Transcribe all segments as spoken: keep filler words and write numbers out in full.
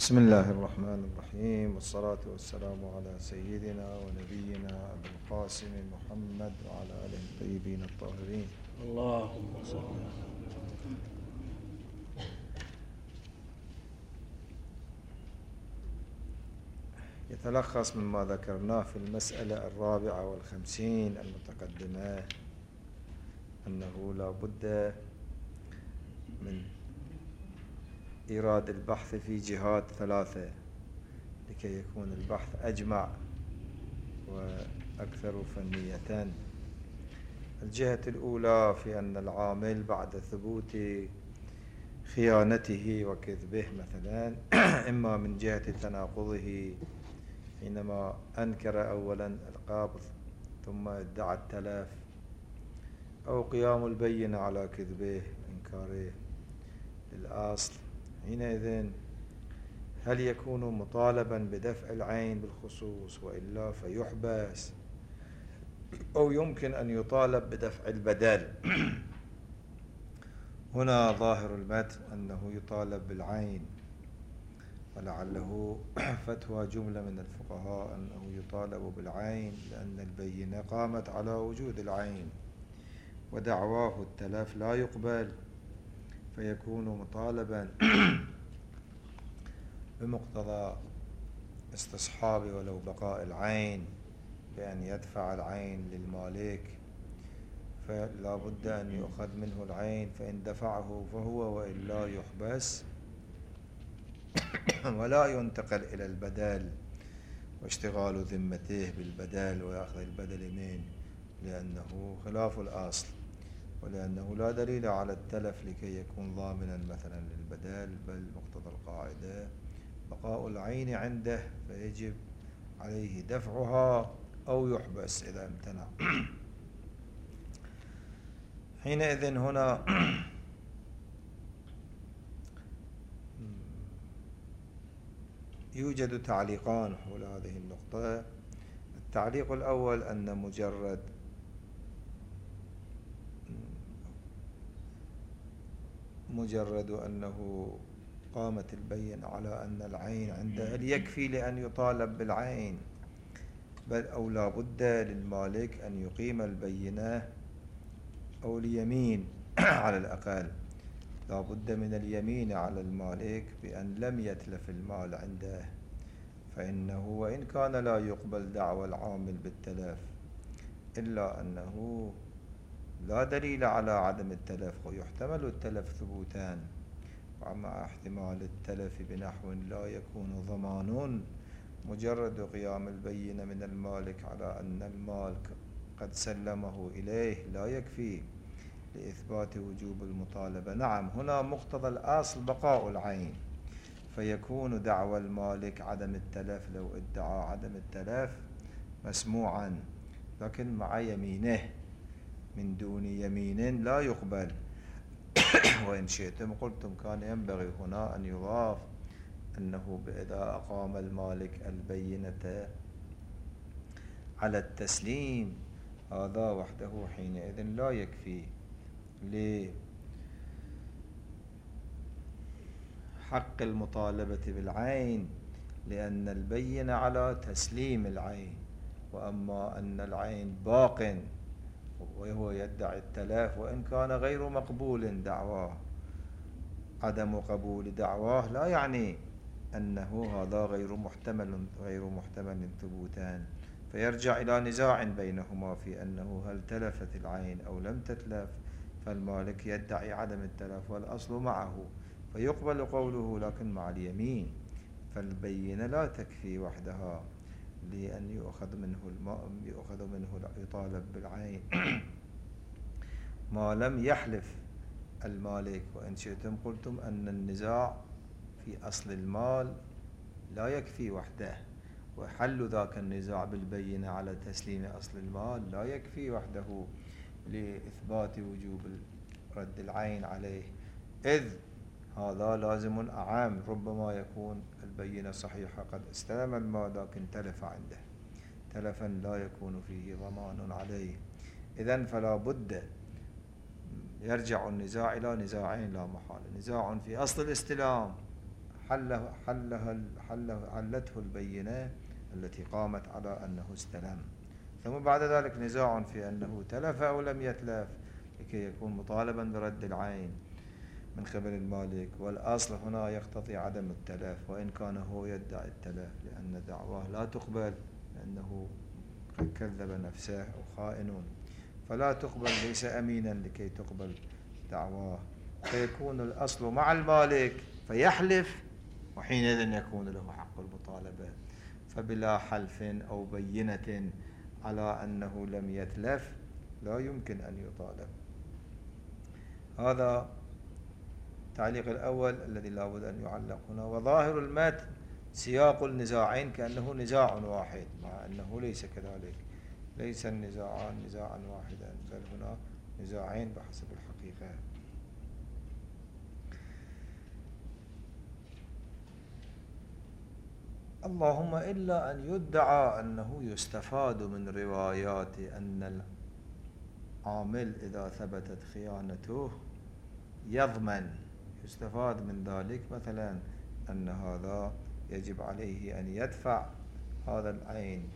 بسم الله الرحمن الرحيم، والصلاة والسلام على سيدنا ونبينا أبي القاسم محمد وعلى آله الطيبين الطاهرين. اللهم صل على يتلخص مما ذكرناه في المسألة الرابعة والخمسين المتقدمة أنه لا بد من إيراد البحث في جهات ثلاثة لكي يكون البحث أجمع وأكثر فنية. الجهة الأولى في أن العامل بعد ثبوت خيانته وكذبه مثلا إما من جهة تناقضه حينما أنكر أولا القبض ثم ادعى التلف، أو قيام البينة على كذبه وإنكاره للأصل، حينئذ هل يكون مطالبا بدفع العين بالخصوص وإلا فيحبس، أو يمكن أن يطالب بدفع البدل؟ هنا ظاهر المتن أنه يطالب بالعين، ولعله فتوى جملة من الفقهاء أنه يطالب بالعين لأن البينة قامت على وجود العين ودعواه التلف لا يقبل، فيكون مطالبا بمقتضى استصحاب ولو بقاء العين بأن يدفع العين للمالك، فلا بد أن يؤخذ منه العين، فإن دفعه فهو وإلا يحبس ولا ينتقل إلى البدل واشتغال ذمته بالبدل ويأخذ البدل منه، لأنه خلاف الأصل، ولأنه لا دليل على التلف لكي يكون ضامنا مثلا للبدل، بل مقتضى القاعدة بقاء العين عنده فيجب عليه دفعها أو يحبس إذا امتنع. حينئذ هنا يوجد تعليقان حول هذه النقطة. التعليق الأول أن مجرد مجرد أنه قامت البينة على أن العين عنده هل يكفي لأن يطالب بالعين، بل أو لا بد للمالك أن يقيم البينة أو اليمين على الأقل، لا بد من اليمين على المالك بأن لم يتلف المال عنده، فإنه وإن كان لا يقبل دعوى العامل بالتلف إلا أنه لا دليل على عدم التلف، ويحتمل التلف ثبوتان، ومع احتمال التلف بنحو لا يكون ضمان مجرد قيام البينة من المالك على أن المال قد سلمه إليه لا يكفي لإثبات وجوب المطالبة. نعم، هنا مقتضى الأصل بقاء العين، فيكون دعوى المالك عدم التلف لو ادعى عدم التلف مسموعا، لكن مع يمينه، من دون يمين لا يقبل. وإن شئتم قلتم كان ينبغي هنا أن يضاف أنه إذا أقام المالك البينة على التسليم هذا وحده حينئذ لا يكفي لحق المطالبة بالعين، لأن البينة على تسليم العين، وأما أن العين باق وهو يدعي التلف وإن كان غير مقبول دعواه، عدم قبول دعواه لا يعني أنه هذا غير محتمل غير محتمل ثبوتان، فيرجع إلى نزاع بينهما في أنه هل تلفت العين أو لم تتلف، فالمالك يدعي عدم التلف والأصل معه فيقبل قوله لكن مع اليمين، فالبينة لا تكفي وحدها لأن يؤخذ منه الماء يؤخذ منه يطالب بالعين ما لم يحلف المالك. وإن شئتم قلتم أن النزاع في أصل المال لا يكفي وحده، وحل ذاك النزاع بالبينة على تسليم أصل المال لا يكفي وحده لإثبات وجوب رد العين عليه، إذ هذا لازم أعام، ربما يكون البينة صحيحة قد استلم المال لكن تلف عنده تلفا لا يكون فيه ضمان عليه. إذن فلا بد يرجع النزاع إلى نزاعين لا محالة، نزاع في أصل الاستلام حله حله حله حلته البينة التي قامت على أنه استلم، ثم بعد ذلك نزاع في أنه تلف أو لم يتلف لكي يكون مطالبا برد العين من قبل المالك، والأصل هنا يقتضي عدم التلف، وإن كان هو يدعي التلف لأن دعواه لا تقبل لأنه قد كذب نفسه أو خائن، فلا تقبل، ليس أمينا لكي تقبل دعواه، فيكون الأصل مع المالك فيحلف، وحينئذ يكون له حق المطالبة، فبلا حلف أو بينة على أنه لم يتلف لا يمكن أن يطالب. هذا التعليق الأول الذي لا بد أن يعلق هنا. وظاهر المتن سياق النزاعين كأنه نزاع واحد، مع أنه ليس كذلك، ليس النزاعان نزاعا واحدا، بل هنا نزاعين بحسب الحقيقة. اللهم إلا أن يدعى أنه يستفاد من روايات أن العامل إذا ثبتت خيانته يضمن، يستفاد من ذلك مثلا أن هذا يجب عليه أن يدفع هذا العين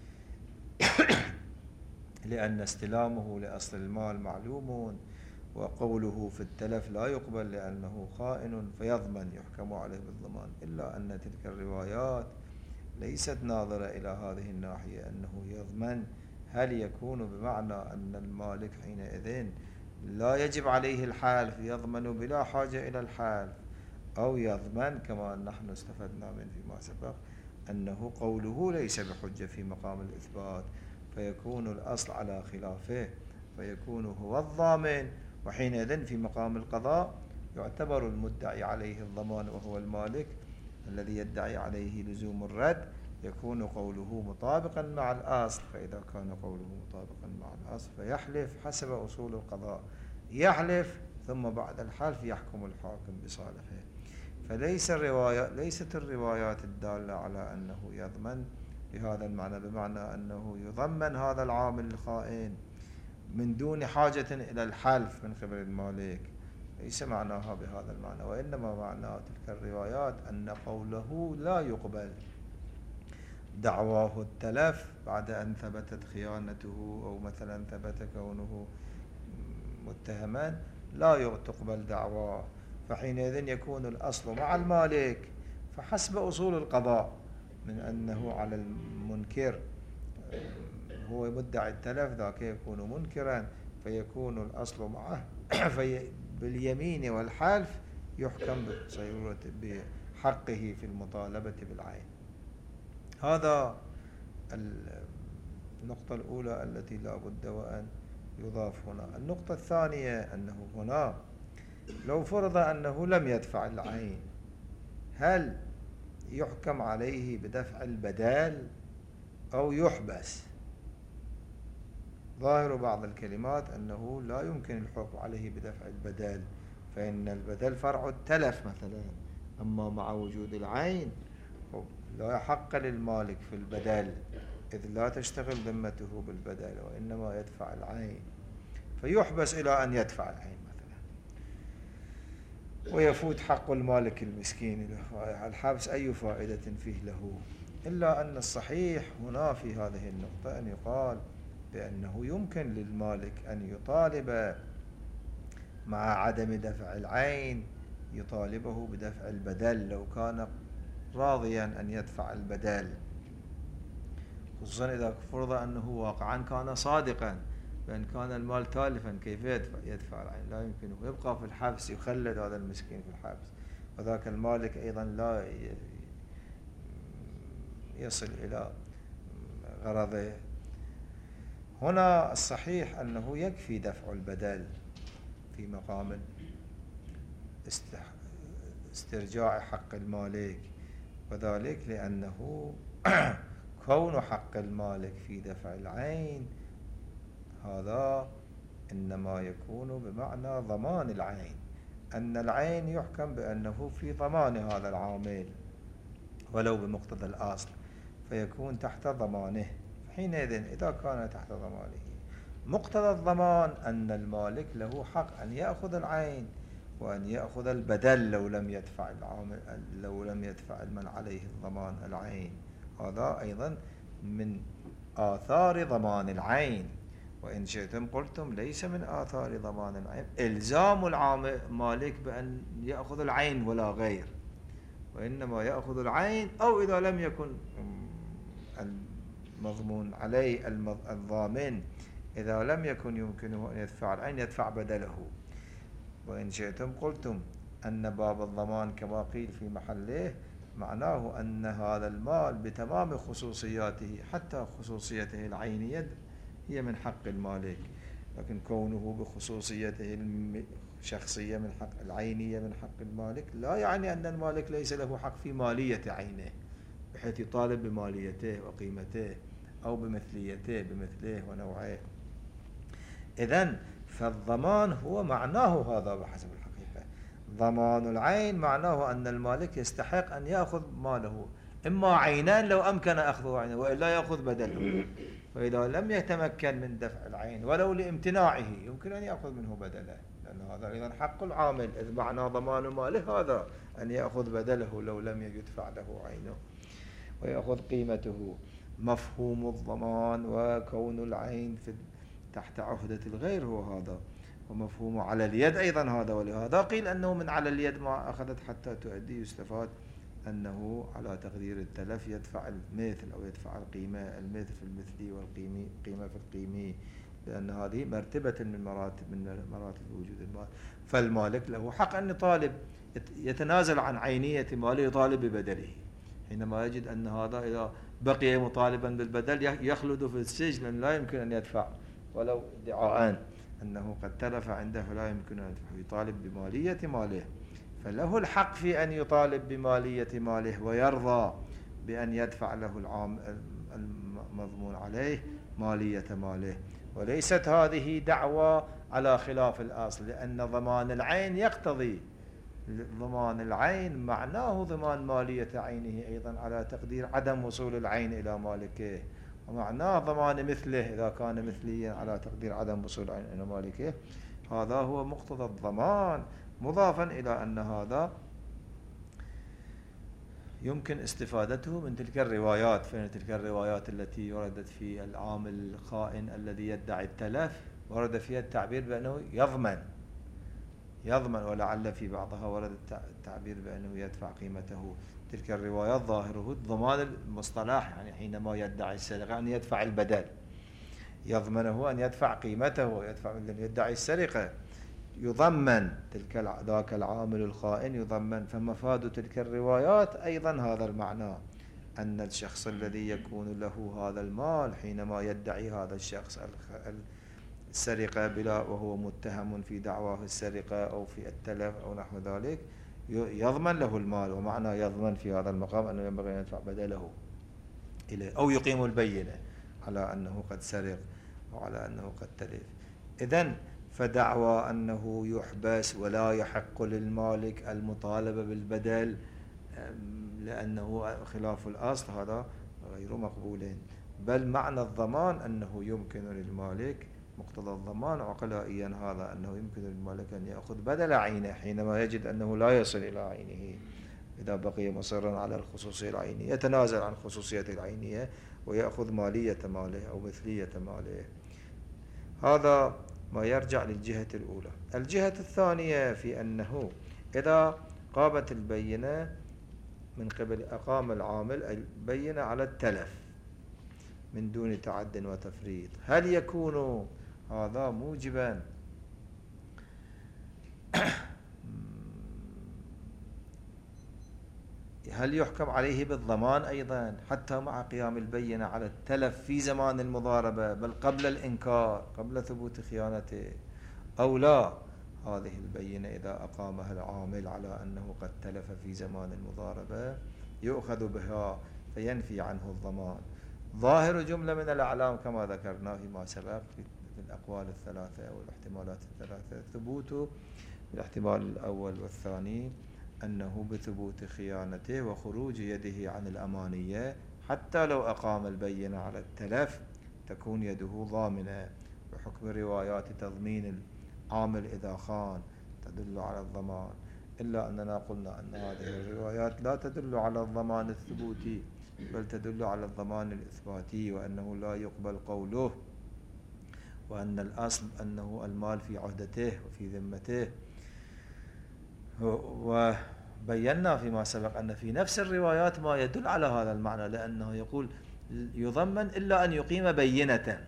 لأن استلامه لأصل المال معلوم، وقوله في التلف لا يقبل لأنه خائن فيضمن، يحكم عليه بالضمان. إلا أن تلك الروايات ليست ناظرة إلى هذه الناحية أنه يضمن، هل يكون بمعنى أن المالك حينئذ لا يجب عليه الحلف، يضمن بلا حاجة إلى الحلف، أو يضمن كما نحن استفدنا من فيما سبق أنه قوله ليس بحجة في مقام الإثبات، فيكون الأصل على خلافه، فيكون هو الضامن، وحينئذ في مقام القضاء يعتبر المدعي عليه الضمان وهو المالك الذي يدعي عليه لزوم الرد، يكون قوله مطابقا مع الأصل، فإذا كان قوله مطابقا مع الأصل فيحلف حسب أصول القضاء، يحلف ثم بعد الحلف يحكم الحاكم بصالحه. فليس الرواية ليست الروايات الدالة على أنه يضمن بهذا المعنى، بمعنى أنه يضمن هذا العامل الخائن من دون حاجة إلى الحلف من قبل المالك، ليس معناها بهذا المعنى، وإنما معنى تلك الروايات أن قوله لا يقبل، دعواه التلف بعد أن ثبتت خيانته أو مثلا ثبت كونه متهما لا تقبل دعواه، فحينئذ يكون الأصل مع المالك، فحسب أصول القضاء من أنه على المنكر هو مدعي التلف ذاك يكون منكرا، فيكون الأصل معه في باليمين والحلف يحكم بحقه في المطالبة بالعين. هذا النقطة الأولى التي لا بد وأن يضاف هنا. النقطة الثانية أنه هنا لو فرض أنه لم يدفع العين، هل يحكم عليه بدفع البدال أو يحبس؟ ظاهر بعض الكلمات أنه لا يمكن الحكم عليه بدفع البدال، فإن البدل فرع التلف مثلا، أما مع وجود العين لا حق للمالك في البدل، إذ لا تشتغل ذمته بالبدل وإنما يدفع العين، فيحبس إلى أن يدفع العين مثلا، ويفوت حق المالك المسكين له الحبس، أي فائدة فيه له؟ إلا أن الصحيح هنا في هذه النقطة أن يقال بأنه يمكن للمالك أن يطالب مع عدم دفع العين، يطالبه بدفع البدل لو كان راضيا أن يدفع البدل، خصوصا إذا فرض أنه واقعا كان صادقا بأن كان المال تالفا، كيف يدفع, يدفع العين؟ لا يمكنه، يبقى في الحبس، يخلد هذا المسكين في الحبس، وذاك المالك أيضا لا يصل إلى غرضه. هنا الصحيح أنه يكفي دفع البدل في مقام استرجاع حق المالك، وذلك لأنه كون حق المالك في دفع العين هذا إنما يكون بمعنى ضمان العين، أن العين يحكم بأنه في ضمان هذا العامل ولو بمقتضى الأصل، فيكون تحت ضمانه. حينئذ إذا كان تحت ضمانه، مقتضى الضمان أن المالك له حق أن يأخذ العين وأن يأخذ البدل لو لم يدفع العامل لو لم يدفع من عليه الضمان العين. هذا أيضا من آثار ضمان العين. وإن شئتم قلتم ليس من آثار ضمان العين إلزام المالك بأن يأخذ العين ولا غير، وإنما يأخذ العين، أو إذا لم يكن المضمون عليه الضامن إذا لم يكن يمكنه أن يدفع العين يدفع بدله. وإن شئتم قلتم أن باب الضمان كما قيل في محله معناه أن هذا المال بتمام خصوصياته حتى خصوصيته العينية هي من حق المالك، لكن كونه بخصوصيته الشخصية من حق العينية من حق المالك لا يعني أن المالك ليس له حق في مالية عينه بحيث يطالب بماليته وقيمته أو بمثليته بمثله ونوعه. إذن فالضمان هو معناه هذا بحسب الحقيقة. ضمان العين معناه أن المالك يستحق أن يأخذ ماله إما عينان لو أمكن أخذه عينه وإلا يأخذ بدله، فإذا لم يتمكن من دفع العين ولو لامتناعه يمكن أن يأخذ منه بدله، لأن هذا أيضا حق العامل. إذ معنى ضمان ماله هذا أن يأخذ بدله لو لم يدفع له عينه ويأخذ قيمته. مفهوم الضمان وكون العين في تحت عهدة الغير هو هذا، ومفهوم على اليد أيضا هذا. ولهذا قيل أنه من على اليد ما أخذت حتى تؤدي يستفاد أنه على تقدير التلف يدفع المثل أو يدفع القيمة المثل في المثلي والقيمي قيمة في القيمي، لأن هذه مرتبة من مراتب من مراتب وجود المال. فالمالك له حق أن يطالب يتنازل عن عينية ماله يطالب ببدله حينما يجد أن هذا إذا بقي مطالبا بالبدل يخلد في السجن لأن لا يمكن أن يدفع ولو ادعاء أنه قد تلف عنده فلا يمكن أن يدفع، يطالب بمالية ماله. فله الحق في أن يطالب بمالية ماله ويرضى بأن يدفع له العام المضمون عليه مالية ماله. وليست هذه دعوة على خلاف الأصل، لأن ضمان العين يقتضي ضمان العين معناه ضمان مالية عينه أيضا على تقدير عدم وصول العين إلى مالكه، ومعناه ضمان مثله إذا كان مثليا على تقدير عدم وصول العين إلى مالكه. هذا هو مقتضى الضمان، مضافا إلى أن هذا يمكن استفادته من تلك الروايات. فإن تلك الروايات التي وردت في العامل الخائن الذي يدعي التلف ورد فيها التعبير بأنه يضمن يضمن ولعل في بعضها ورد التعبير بأنه يدفع قيمته. تلك الروايات ظاهره ضمان المصطلح، يعني حينما يدعي السرقة أن يدفع البدل، يضمنه أن يدفع قيمته ويدفع من يدعي السرقة، يضمن تلك ذاك العامل الخائن يضمن. فمفاد تلك الروايات أيضا هذا المعنى، أن الشخص الذي يكون له هذا المال حينما يدعي هذا الشخص السرقة بلا وهو متهم في دعواه السرقة أو في التلف أو نحو ذلك يضمن له المال. ومعنى يضمن في هذا المقام أنه ينبغي أن يدفع بدله إليه أو يقيم البينة على أنه قد سرق أو على أنه قد تلف. إذن فدعوى أنه يحبس ولا يحق للمالك المطالبة بالبدل لأنه خلاف الأصل هذا غير مقبول، بل معنى الضمان أنه يمكن للمالك مقتضى الضمان عقلائيا هذا أنه يمكن للمالك أن يأخذ بدل عينه حينما يجد أنه لا يصل إلى عينه. إذا بقي مصرا على الخصوصية العينية يتنازل عن خصوصية العينية ويأخذ مالية ماله أو مثلية ماله. هذا ما يرجع للجهة الأولى. الجهة الثانية في أنه إذا قامت البينة من قبل أقام العامل البينة على التلف من دون تعد وتفريط، هل يكون هذا موجبا هل يحكم عليه بالضمان أيضا حتى مع قيام البينة على التلف في زمان المضاربة بل قبل الإنكار قبل ثبوت خيانته، أو لا؟ هذه البينة إذا أقامها العامل على أنه قد تلف في زمان المضاربة يؤخذ بها فينفي عنه الضمان. ظاهر جملة من الأعلام كما ذكرنا فيما سبق في الأقوال الثلاثة أو الاحتمالات الثلاثة، ثبوت الاحتمال الأول والثاني أنه بثبوت خيانته وخروج يده عن الأمانية حتى لو أقام البينة على التلف تكون يده ضامنة، بحكم روايات تضمين العامل إذا خان تدل على الضمان، إلا أننا قلنا أن هذه الروايات لا تدل على الضمان الثبوتي بل تدل على الضمان الإثباتي، وأنه لا يقبل قوله، وأن الأصل أنه المال في عهدته وفي ذمته. وبينا فيما سبق أن في نفس الروايات ما يدل على هذا المعنى، لأنه يقول يضمن إلا أن يقيم بينة،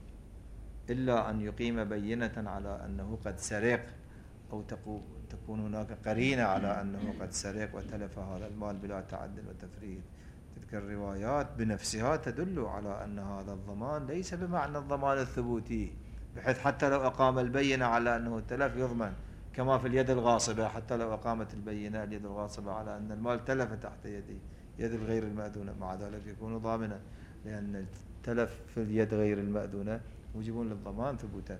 إلا أن يقيم بينة على أنه قد سرق، أو تكون هناك قرينة على أنه قد سرق وتلف هذا المال بلا تعد وتفريط. تلك الروايات بنفسها تدل على أن هذا الضمان ليس بمعنى الضمان الثبوتي، بحيث حتى لو أقام البينة على أنه تلف يضمن، كما في اليد الغاصبة، حتى لو أقامت البينة اليد الغاصبة على أن المال تلف تحت يدي يد الغير المأذونة، مع ذلك يكون ضامنا، لأن التلف في اليد غير المأذونة موجب للضمان ثبوتا.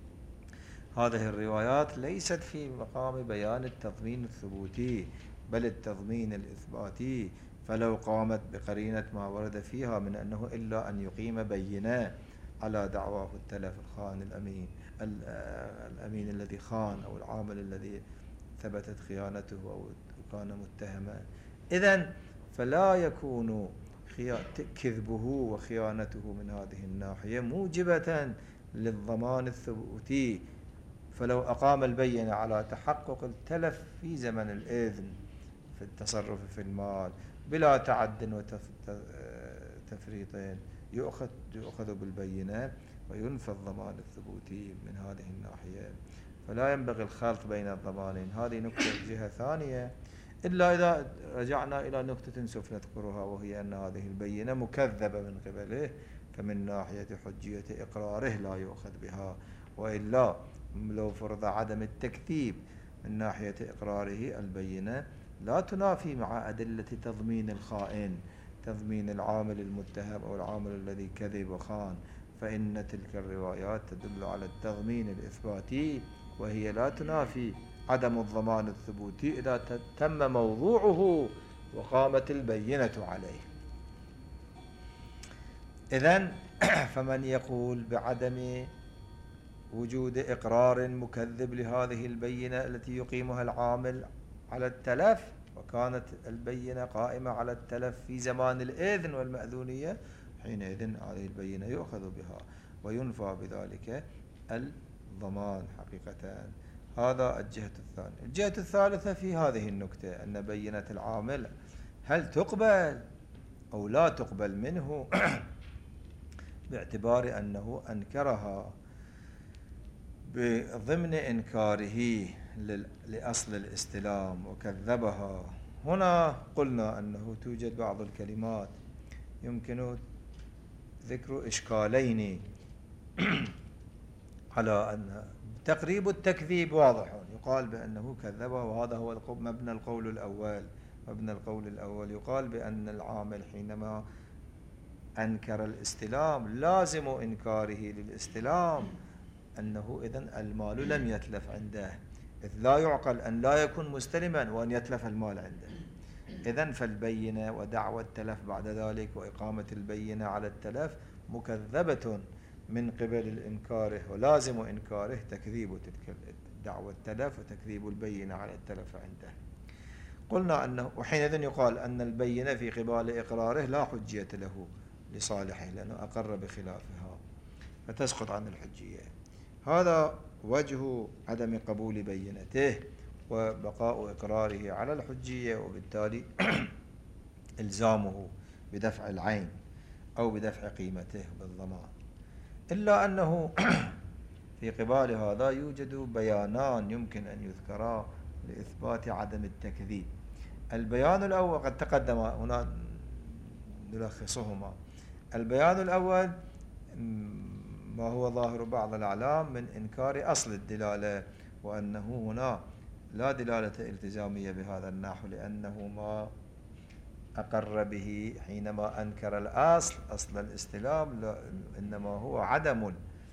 هذه الروايات ليست في مقام بيان التضمين الثبوتي بل التضمين الإثباتي، فلو قامت بقرينة ما ورد فيها من أنه إلا أن يقيم بينة على دعواه التلف الخان الأمين الأمين الذي خان، أو العامل الذي ثبتت خيانته أو كان متهما، إذن فلا يكون كذبه وخيانته من هذه الناحية موجبة للضمان الثبوتي. فلو أقام البينة على تحقق التلف في زمن الإذن في التصرف في المال بلا تعد وتفريط يؤخذ يؤخذ بالبينة وينفى الضمان الثبوتي من هذه الناحية. فلا ينبغي الخلط بين الضمانين. هذه نقطة جهة ثانية، إلا إذا رجعنا إلى نقطة سوف نذكرها، وهي أن هذه البينة مكذبة من قبله، فمن ناحية حجية إقراره لا يؤخذ بها، وإلا لو فرض عدم التكذيب من ناحية إقراره البينة لا تنافي مع أدلة تضمين الخائن، تضمين العامل المتهم أو العامل الذي كذب وخان، فإن تلك الروايات تدل على التضمين الإثباتي، وهي لا تنافي عدم الضمان الثبوتي إذا تم موضوعه وقامت البينة عليه. إذن فمن يقول بعدم وجود إقرار مكذب لهذه البينة التي يقيمها العامل على التلف، وكانت البينة قائمة على التلف في زمان الإذن والمأذونية، حينئذ هذه البينة يؤخذ بها وينفى بذلك الضمان حقيقة. هذا الجهة الثانية. الجهة الثالثة في هذه النكتة أن بينة العامل هل تقبل أو لا تقبل منه باعتبار أنه أنكرها بضمن إنكاره لأصل الاستلام وكذبها. هنا قلنا أنه توجد بعض الكلمات يمكن ذكر إشكالين على أن تقريب التكذيب واضح، يقال بأنه كذبها، وهذا هو مبنى القول الأول. مبنى القول الأول يقال بأن العامل حينما أنكر الاستلام لازم إنكاره للاستلام أنه إذن المال لم يتلف عنده، إذ لا يعقل أن لا يكون مستلما وأن يتلف المال عنده. إذن فالبينة ودعوى التلف بعد ذلك وإقامة البينة على التلف مكذبة من قبل الإنكاره، ولازم إنكاره تكذيب تلك دعوى التلف وتكذيب البينة على التلف عنده. قلنا أنه وحينئذ يقال أن البينة في قبال إقراره لا حجية له لصالحه لأنه أقر بخلافها فتسقط عن الحجية. هذا وجه عدم قبول بينته وبقاء إقراره على الحجية، وبالتالي إلزامه بدفع العين أو بدفع قيمته بالضمان. إلا أنه في قبال هذا يوجد بيانان يمكن أن يذكرا لإثبات عدم التكذيب. البيان الأول قد تقدم هنا نلخصهما. البيان الأول ما هو ظاهر بعض الأعلام من إنكار أصل الدلالة، وأنه هنا لا دلالة التزامية بهذا النحو، لأنه ما أقر به حينما أنكر الأصل أصل الاستلام إنما هو عدم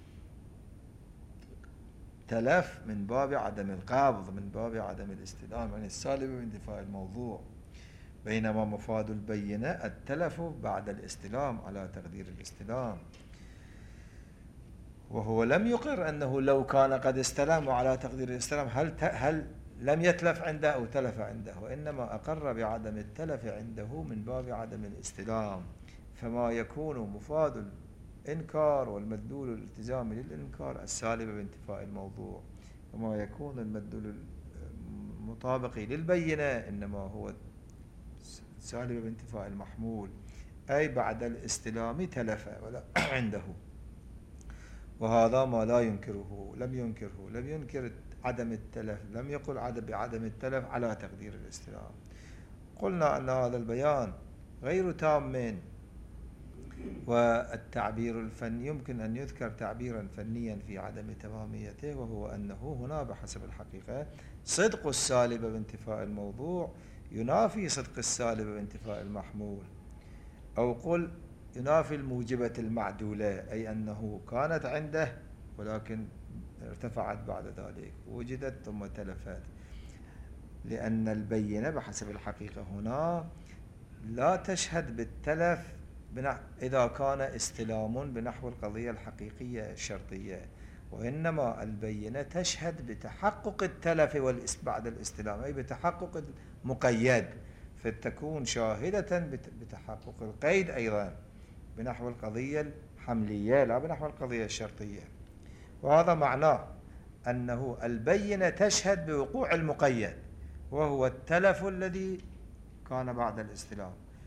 التلف من باب عدم القبض، من باب عدم الاستلام، يعني السالب من دفاع الموضوع، بينما مفاد البينة التلف بعد الاستلام على تقدير الاستلام. وهو لم يقر أنه لو كان قد استلم وعلى تقدير الاستلام هل هل لم يتلف عنده أو تلف عنده، وإنما أقر بعدم التلف عنده من باب عدم الاستلام. فما يكون مفاد الإنكار والمدلول الالتزامي للإنكار السالب بانتفاء الموضوع، وما يكون المدلول المطابق للبينة إنما هو سالب بانتفاء المحمول، أي بعد الاستلام تلف ولا عنده. وهذا ما لا ينكره، لم ينكره، لم ينكر عدم التلف، لم يقل عدم بعدم التلف على تقدير الاستلام. قلنا أن هذا البيان غير تام، والتعبير الفني يمكن أن يذكر تعبيرا فنيا في عدم تماميته، وهو أنه هنا بحسب الحقيقة صدق السالب بانتفاء الموضوع ينافي صدق السالب بانتفاء المحمول، أو قل ينافي الموجبة المعدولة، أي أنه كانت عنده ولكن ارتفعت بعد ذلك، وجدت ثم تلفت، لأن البينة بحسب الحقيقة هنا لا تشهد بالتلف إذا كان استلام بنحو القضية الحقيقية الشرطية، وإنما البينة تشهد بتحقق التلف بعد الاستلام، أي بتحقق المقيد، فتكون شاهدة بتحقق القيد أيضا بنحو القضية الحملية لا بنحو القضية الشرطية. وهذا معناه أنه البينة تشهد بوقوع المقيد، وهو التلف الذي كان بعد الاستلام،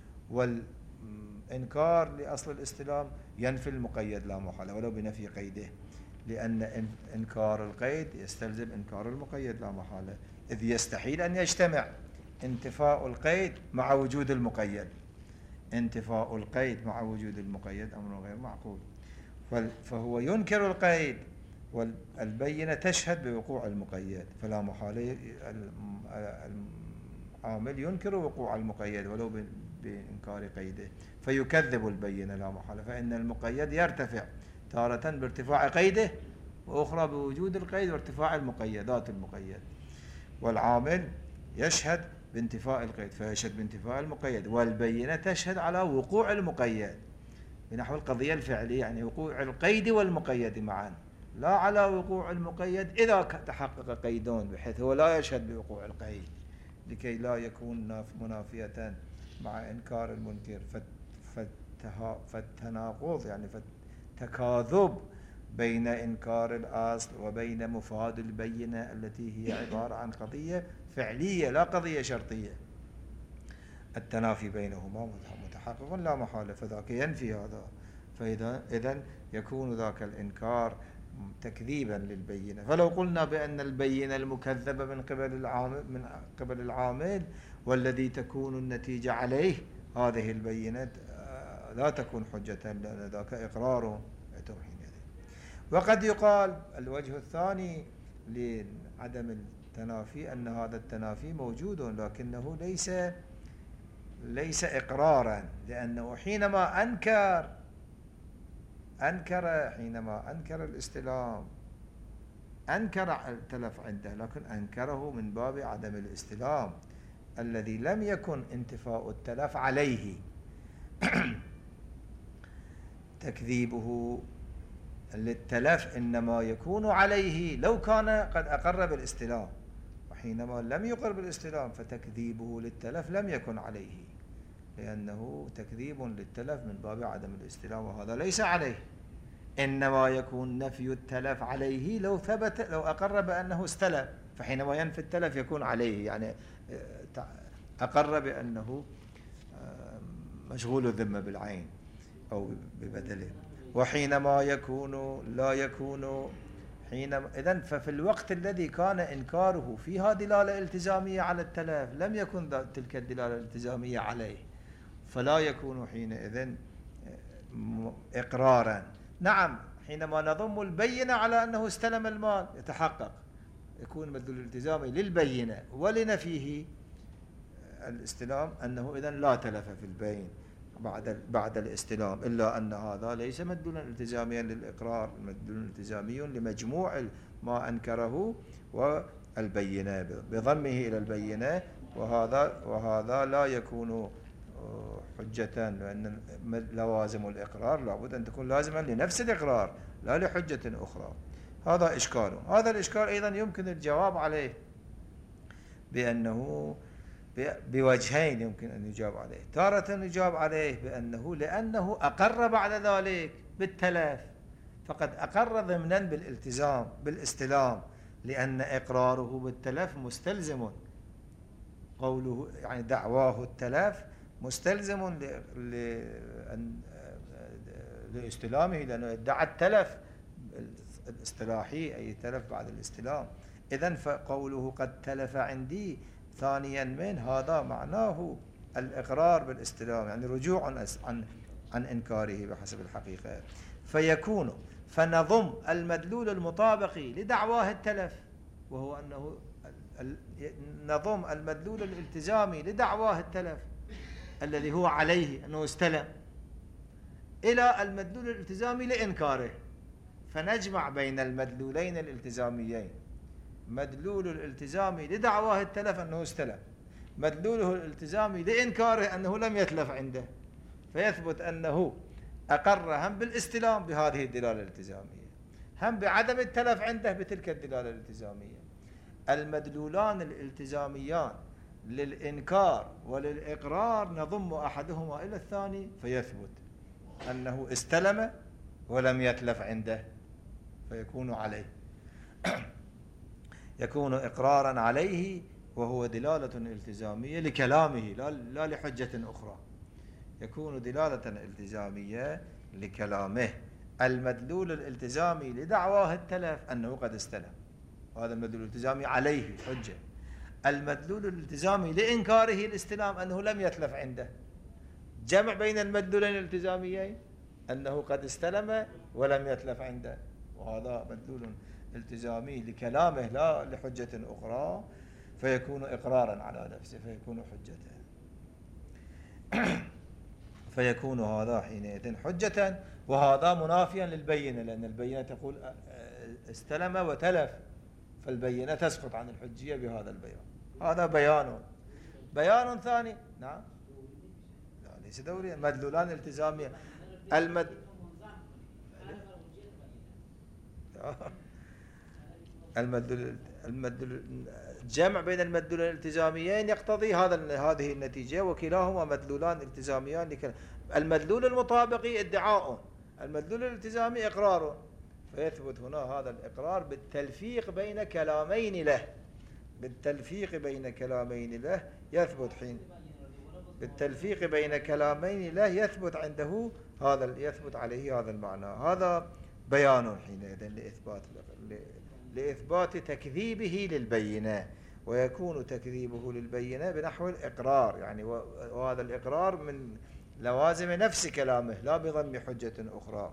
والإنكار لأصل الاستلام ينفي المقيد لا محالة ولو بنفي قيده، لأن إنكار القيد يستلزم إنكار المقيد لا محالة، إذ يستحيل أن يجتمع انتفاء القيد مع وجود المقيد. انتفاء القيد مع وجود المقيد أمر غير معقول، فهو ينكر القيد والبينة تشهد بوقوع المقيد، فلا محالة العامل ينكر وقوع المقيد ولو بإنكار قيده، فيكذب البينة لا محالة، فإن المقيد يرتفع تارة بارتفاع قيده، وأخرى بوجود القيد وارتفاع المقيدات المقيد، والعامل يشهد بانتفاء القيد فيشهد بانتفاء المقيد، والبينة تشهد على وقوع المقيد بنحو القضية الفعلية، يعني وقوع القيد والمقيد معا، لا على وقوع المقيد إذا تحقق قيدون، بحيث هو لا يشهد بوقوع القيد لكي لا يكون منافية مع إنكار المنكر، فالتناقض يعني فالتكاذب بين إنكار الأصل وبين مفاد البينة التي هي عبارة عن قضية فعلية لا قضية شرطية، التنافي بينهما متحقق لا محالة، فذاك ينفي هذا، فإذا إذن يكون ذاك الإنكار تكذيبا للبينة. فلو قلنا بأن البينة المكذبة من قبل العامل من قبل العامل والذي تكون النتيجة عليه، هذه البينة لا تكون حجة لأن ذاك إقرار توحيد. وقد يقال الوجه الثاني لعدم التنافي أن هذا التنافي موجود لكنه ليس ليس إقرارا، لأنه حينما أنكر أنكر حينما أنكر الاستلام أنكر التلف عنده، لكن أنكره من باب عدم الاستلام الذي لم يكن انتفاء التلف عليه. تكذيبه للتلف إنما يكون عليه لو كان قد أقر بالاستلام، وحينما لم يقر بالاستلام فتكذيبه للتلف لم يكن عليه، لأنه تكذيب للتلف من باب عدم الاستلام، وهذا ليس عليه. إنما يكون نفي التلف عليه لو ثبت لو أقر بأنه استلف، فحينما ينفي التلف يكون عليه، يعني أقر بأنه مشغول الذمة بالعين أو ببدله. وحينما يكون لا يكون حينما إذن ففي الوقت الذي كان إنكاره فيها دلالة التزامية على التلف لم يكن تلك الدلالة الالتزامية عليه، فلا يكون حينئذ إقرارا. نعم، حينما نضم البينة على أنه استلم المال يتحقق، يكون مدلول الالتزامي للبينة ولنفيه الاستلام أنه إذن لا تلف في البين بعد بعد الاستلام، إلا أن هذا ليس مدلولا التزاميا للإقرار، مدلول التزامي لمجموع ما أنكره والبينة بضمه إلى البينة، وهذا وهذا لا يكون حجة، لأن لوازم الإقرار لابد أن تكون لازما لنفس الإقرار لا لحجة أخرى. هذا إشكال. هذا الإشكال أيضا يمكن الجواب عليه بأنه بوجهين يمكن أن يجاب عليه. تارة يجاب عليه بأنه لأنه أقر بعد ذلك بالتلف، فقد أقر ضمنا بالالتزام بالاستلام، لأن إقراره بالتلف مستلزم، قوله يعني دعواه التلف مستلزم لاستلامه، لأنه ادعى التلف الاصطلاحي أي تلف بعد الاستلام. إذن فقوله قد تلف عندي ثانيا من هذا معناه الإقرار بالاستلام، يعني رجوع عن عن إنكاره بحسب الحقيقة. فيكون فنضم المدلول المطابق لدعواه التلف، وهو أنه نضم المدلول الالتزامي لدعواه التلف الذي هو عليه أنه استلم إلى المدلول الالتزامي لإنكاره، فنجمع بين المدلولين الالتزاميين. مدلول الالتزامي لدعواه التلف أنه استلم، مدلوله الالتزامي لإنكاره أنه لم يتلف عنده، فيثبت أنه أقر هم بالاستلام بهذه الدلالة الالتزامية، هم بعدم التلف عنده بتلك الدلالة الالتزامية. المدلولان الالتزاميان للإنكار وللإقرار نضم أحدهما إلى الثاني، فيثبت أنه استلم ولم يتلف عنده، فيكون عليه يكون إقرارا عليه، وهو دلالة التزامية لكلامه لا, لا لحجة أخرى، يكون دلالة التزامية لكلامه. المدلول الالتزامي لدعواه التلف أنه قد استلم، وهذا المدلول الالتزامي عليه حجة. المدلول الالتزامي لإنكاره الاستلام أنه لم يتلف عنده، جمع بين المدلولين الالتزاميين أنه قد استلم ولم يتلف عنده، وهذا مدلول التزامي لكلامه لا لحجة أخرى، فيكون إقرارا على نفسه، فيكون حجة فيكون هذا حينئذ حجة. وهذا منافيا للبينة، لأن البينة تقول استلم وتلف، فالبينة تسقط عن الحجية بهذا البيان. هذا بيان. بيان ثاني نعم لا ليس دوريا، مدلولان التزامية. المد المدلول المدلول الجمع بين المدلولين الالتزاميين يقتضي هذا هذه النتيجة، وكلاهما مدلولان التزاميان لكلام. المدلول المطابق ادعاء، المدلول الالتزامي إقرار، فيثبت هنا هذا الإقرار بالتلفيق بين كلامين له، بالتلفيق بين كلامين له يثبت حين بالتلفيق بين كلامين له يثبت عنده هذا، يثبت عليه هذا المعنى. هذا بيان حينئذ لإثبات لإثبات تكذيبه للبينة، ويكون تكذيبه للبينة بنحو الإقرار، يعني وهذا الإقرار من لوازم نفس كلامه لا بضم حجة أخرى.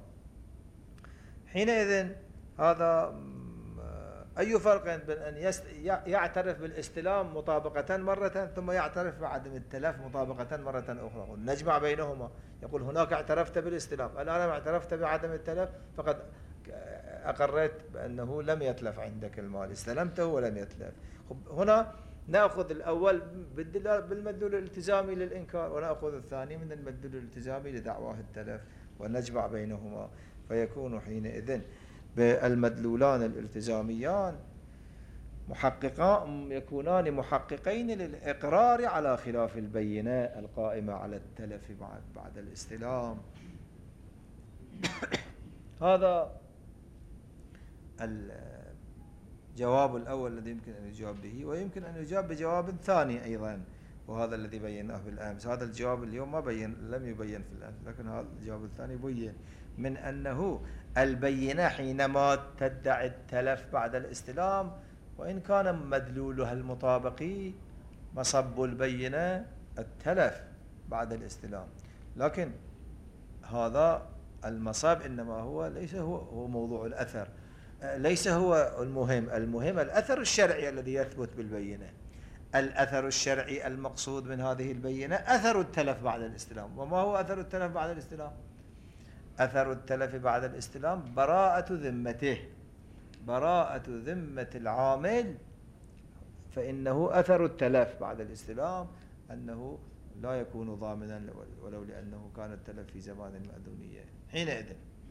حينئذ هذا أي فرق بين أن يعترف بالاستلام مطابقة مرة ثم يعترف بعدم التلف مطابقة مرة أخرى؟ نجمع بينهما، يقول هناك اعترفت بالاستلام، الآن اعترفت بعدم التلف، فقد أقررت بأنه لم يتلف عندك المال، استلمته ولم يتلف. هنا نأخذ الأول بالمدلول الالتزامي للإنكار، ونأخذ الثاني من المدلول الالتزامي لدعواه التلف، ونجمع بينهما، فيكون حينئذ بالمدلولان الالتزاميان محققان، يكونان محققين للإقرار على خلاف البينة القائمة على التلف بعد, بعد الاستلام. هذا الجواب الأول الذي يمكن أن يجاب به، ويمكن أن يجاب بجواب ثاني أيضا، وهذا الذي بيناه بالأمس. هذا الجواب اليوم ما بين لم يبين في الأمس، لكن هذا الجواب الثاني بين من أنه البينة حينما تدعي التلف بعد الاستلام، وإن كان مدلولها المطابقي مصب البينة التلف بعد الاستلام، لكن هذا المصاب إنما هو ليس هو, هو موضوع الأثر، ليس هو المهم. المهم الأثر الشرعي الذي يثبت بالبينة. الأثر الشرعي المقصود من هذه البينة أثر التلف بعد الاستلام. وما هو أثر التلف بعد الاستلام؟ أثر التلف بعد الاستلام براءة ذمته، براءة ذمة العامل، فإنه أثر التلف بعد الاستلام أنه لا يكون ضامنا ولو لأنه كان التلف في زمان المأذونية. حينئذ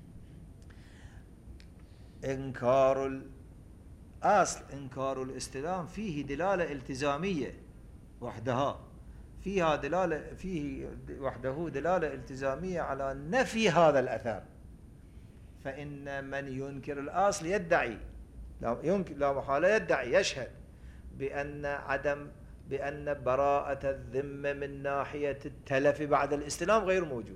إنكار الأصل إنكار الاستلام فيه دلالة التزامية وحدها، فيها دلالة فيه وحده دلالة التزامية على نفي هذا الأثر. فإن من ينكر الأصل يدعي لا ينكر لا محالة يدعي يشهد بأن عدم بأن براءة الذمة من ناحية التلف بعد الاستلام غير موجود،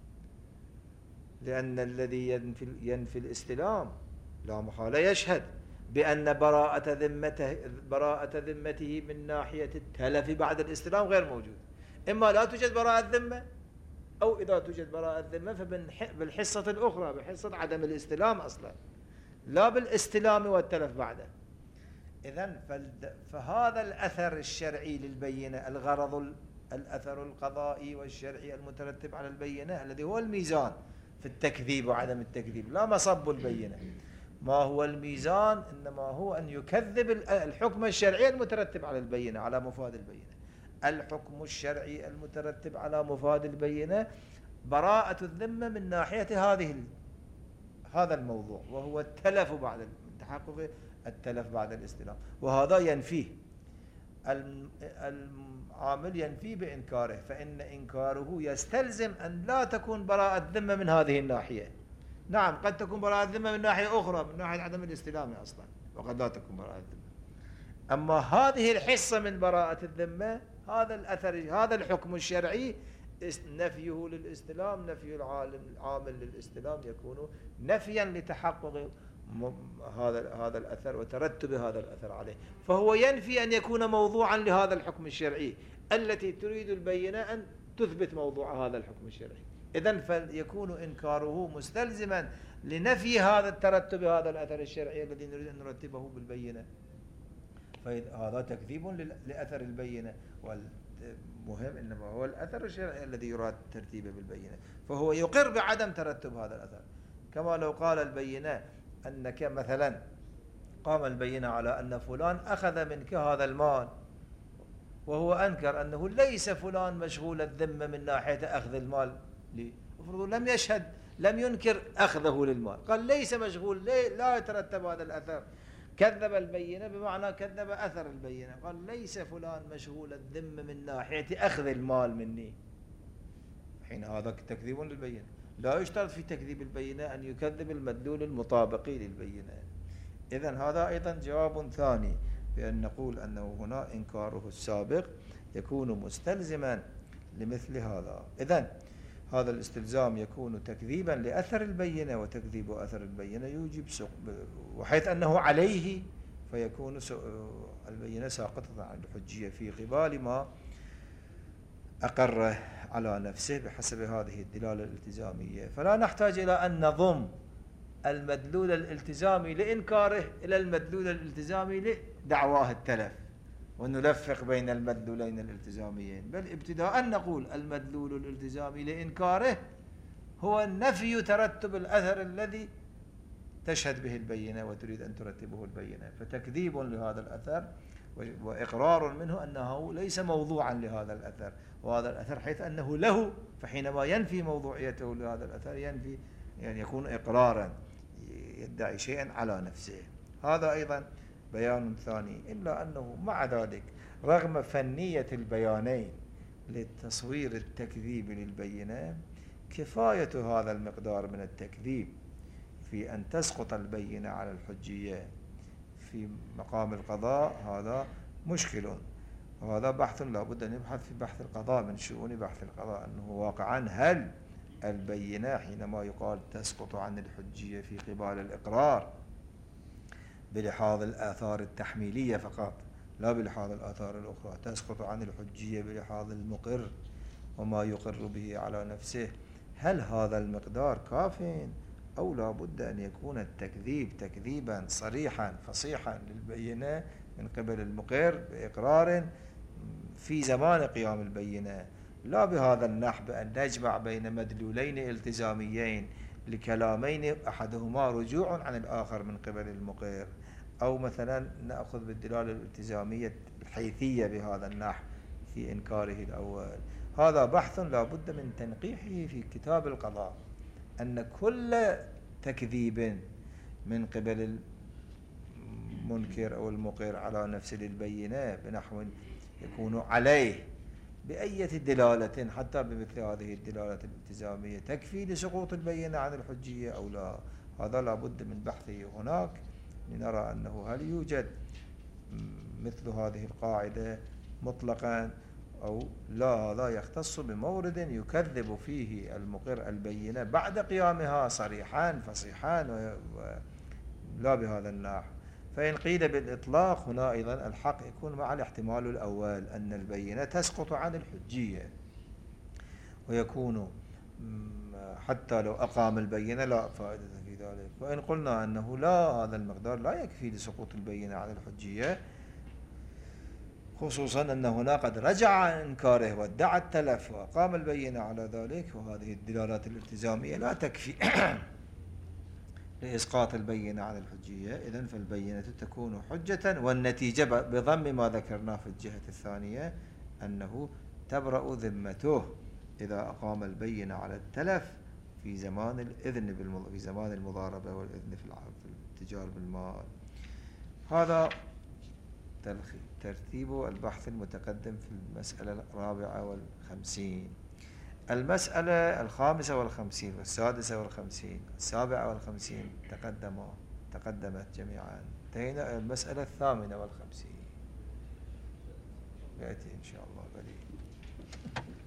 لأن الذي ينفي, ينفي الاستلام لا محالة يشهد بأن براءة ذمته براءة ذمته من ناحية التلف بعد الاستلام غير موجود. إما لا توجد براءة ذمة، أو إذا توجد براءة ذمة فبالحصة الأخرى بحصة عدم الاستلام أصلا، لا بالاستلام والتلف بعده. إذن فهذا الأثر الشرعي للبينة، الغرض الأثر القضائي والشرعي المترتب على البينة الذي هو الميزان في التكذيب وعدم التكذيب، لا مصب البينة. ما هو الميزان؟ إنما هو أن يكذب الحكم الشرعي المترتب على البينة، على مفاد البينة. الحكم الشرعي المترتب على مفاد البينة براءة الذمة من ناحية هذه هذا الموضوع، وهو التلف بعد تحقق التلف بعد الاستلام، وهذا ينفيه العامل ينفيه بإنكاره، فإن إنكاره يستلزم أن لا تكون براءة ذمة من هذه الناحية. نعم قد تكون براءة ذمة من ناحية أخرى، من ناحية عدم الاستلام أصلا، وقد لا تكون براءة ذمة. أما هذه الحصة من براءة الذمة، هذا الأثر هذا الحكم الشرعي نفيه للاستلام، نفي العامل للاستلام يكون نفيا لتحقق هذا هذا الأثر وترتب هذا الأثر عليه، فهو ينفي أن يكون موضوعا لهذا الحكم الشرعي التي تريد البينة أن تثبت موضوع هذا الحكم الشرعي. إذن فيكون إنكاره مستلزما لنفي هذا الترتب هذا الأثر الشرعي الذي نريد أن نرتبه بالبينة، فهذا تكذيب لأثر البينة، والمهم إنما هو الأثر الشرعي الذي يراد ترتيبه بالبينة، فهو يقر بعدم ترتب هذا الأثر. كما لو قال البينة أنك مثلا قام البينة على أن فلان أخذ منك هذا المال، وهو أنكر أنه ليس فلان مشغول الذمة من ناحية أخذ المال لي، لم يشهد لم ينكر أخذه للمال، قال ليس مشغول، لا يترتب هذا الأثر. كذب البينة بمعنى كذب أثر البينة، قال ليس فلان مشغول الذمة من ناحية أخذ المال مني، حين هذا تكذيب للبينة. لا يشترط في تكذيب البينة أن يكذب المدلول المطابق للبينة. إذن هذا أيضا جواب ثاني بأن نقول أنه هنا إنكاره السابق يكون مستلزما لمثل هذا. إذن هذا الاستلزام يكون تكذيبا لأثر البينة، وتكذيب أثر البينة يوجب سق، وحيث أنه عليه فيكون البينة ساقطة عن الحجية في قبال ما أقر على نفسه بحسب هذه الدلالة الالتزامية. فلا نحتاج إلى أن نضم المدلول الالتزامي لإنكاره إلى المدلول الالتزامي لدعواه التلف ونلفق بين المدلولين الالتزاميين، بل ابتداء نقول المدلول الالتزامي لإنكاره هو نفي ترتب الأثر الذي تشهد به البينة وتريد أن ترتبه البينة، فتكذيب لهذا الأثر وإقرار منه أنه ليس موضوعا لهذا الأثر، وهذا الأثر حيث أنه له، فحينما ينفي موضوعيته لهذا الأثر ينفي يعني يكون إقرارا يدعي شيئا على نفسه. هذا أيضا بيان ثاني، إلا أنه مع ذلك رغم فنية البيانين لتصوير التكذيب للبينة، كفاية هذا المقدار من التكذيب في أن تسقط البينة على الحجية في مقام القضاء هذا مشكل، وهذا بحث لا بد أن يبحث في بحث القضاء من شؤون بحث القضاء، أنه واقعا هل البينة حينما يقال تسقط عن الحجية في قبال الإقرار بلحاظ الآثار التحميلية فقط لا بلحاظ الآثار الأخرى، تسقط عن الحجية بلحاظ المقر وما يقر به على نفسه، هل هذا المقدار كاف أو لا بد أن يكون التكذيب تكذيبا صريحا فصيحا للبينة من قبل المقر بإقرار في زمان قيام البينة، لا بهذا النحو بأن نجمع بين مدلولين التزاميين لكلامين أحدهما رجوع عن الآخر من قبل المقر، أو مثلا نأخذ بالدلالة الالتزامية الحيثية بهذا النحو في إنكاره الأول. هذا بحث لا بد من تنقيحه في كتاب القضاء، أن كل تكذيب من قبل المنكر أو المقر على نفس البينة بنحو يكون عليه بأية دلالة، حتى بمثل هذه الدلالة الالتزامية، تكفي لسقوط البينة عن الحجية أو لا. هذا لا بد من بحثه هناك لنرى أنه هل يوجد مثل هذه القاعدة مطلقا أو لا. هذا يختص بمورد يكذب فيه المقر البينة بعد قيامها صريحان فصيحان لا بهذا النحو. فإن قيل بالإطلاق هنا أيضا الحق يكون مع الاحتمال الأول أن البينة تسقط عن الحجية، ويكون حتى لو أقام البينة لا فائدة في ذلك. وإن قلنا أنه لا، هذا المقدار لا يكفي لسقوط البينة عن الحجية، خصوصا أن هنا قد رجع عن إنكاره وادعى التلف وأقام البينة على ذلك، وهذه الدلالات الالتزامية لا تكفي لإسقاط البينة عن الحجية. إذن فالبينة تكون حجة، والنتيجة بضم ما ذكرناه في الجهة الثانية أنه تبرأ ذمته إذا أقام البينة على التلف في زمان الإذن في زمان المضاربة والإذن في الاتجار بالمال. هذا ترتيب البحث المتقدم في المسألة الرابعة والخمسين. المسألة الخامسة والخمسين والسادسة والخمسين والسابعة والخمسين تقدما تقدمت جميعا. انتهينا المسألة الثامنة والخمسين، يأتي إن شاء الله قليل.